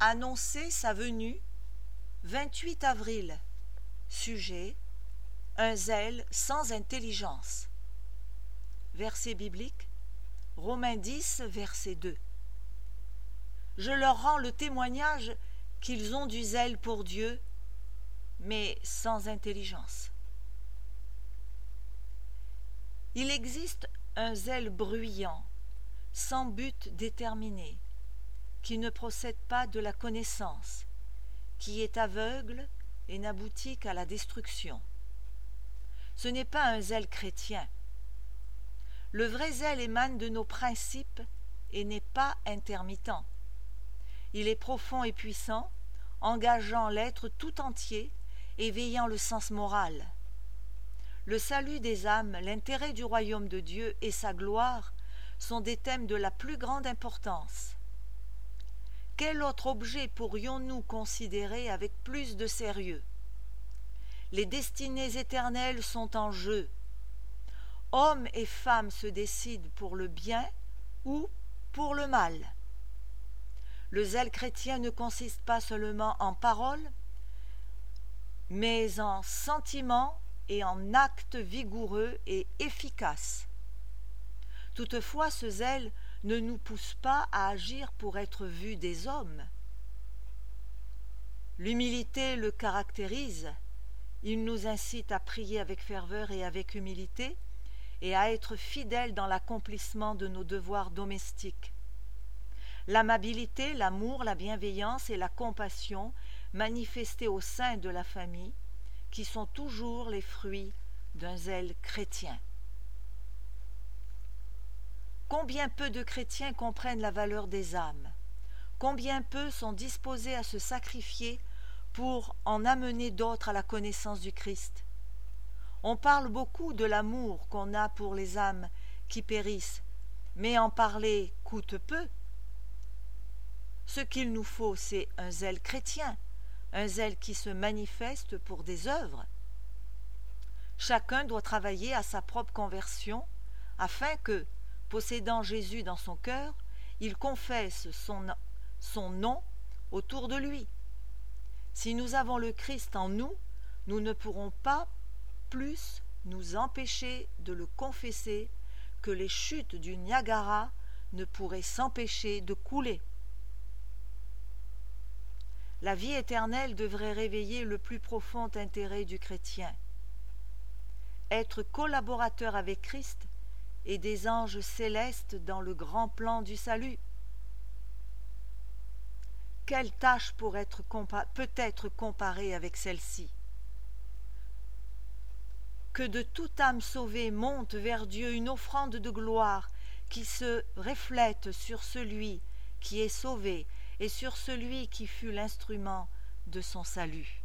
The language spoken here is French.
annoncer sa venue, 28 avril. Sujet: un zèle sans intelligence. Verset biblique, Romains 10, verset 2. Je leur rends le témoignage qu'ils ont du zèle pour Dieu, mais sans intelligence. Il existe un zèle bruyant, sans but déterminé, qui ne procède pas de la connaissance, qui est aveugle et n'aboutit qu'à la destruction. Ce n'est pas un zèle chrétien. Le vrai zèle émane de nos principes et n'est pas intermittent. Il est profond et puissant, engageant l'être tout entier, éveillant le sens moral. Le salut des âmes, l'intérêt du royaume de Dieu et sa gloire sont des thèmes de la plus grande importance. Quel autre objet pourrions-nous considérer avec plus de sérieux? Les destinées éternelles sont en jeu. Hommes et femmes se décident pour le bien ou pour le mal. Le zèle chrétien ne consiste pas seulement en paroles, mais en sentiments et en actes vigoureux et efficaces. Toutefois, ce zèle ne nous pousse pas à agir pour être vus des hommes. L'humilité le caractérise. Il nous incite à prier avec ferveur et avec humilité et à être fidèles dans l'accomplissement de nos devoirs domestiques. L'amabilité, l'amour, la bienveillance et la compassion manifestées au sein de la famille, qui sont toujours les fruits d'un zèle chrétien. Combien peu de chrétiens comprennent la valeur des âmes? Combien peu sont disposés à se sacrifier pour en amener d'autres à la connaissance du Christ? On parle beaucoup de l'amour qu'on a pour les âmes qui périssent, mais en parler coûte peu. Ce qu'il nous faut, c'est un zèle chrétien, un zèle qui se manifeste pour des œuvres. Chacun doit travailler à sa propre conversion afin que, possédant Jésus dans son cœur, il confesse son nom autour de lui. Si nous avons le Christ en nous, nous ne pourrons pas plus nous empêcher de le confesser que les chutes du Niagara ne pourraient s'empêcher de couler. La vie éternelle devrait réveiller le plus profond intérêt du chrétien. Être collaborateur avec Christ et des anges célestes dans le grand plan du salut. Quelle tâche peut être comparée avec celle-ci? Que de toute âme sauvée monte vers Dieu une offrande de gloire qui se reflète sur celui qui est sauvé et sur celui qui fut l'instrument de son salut.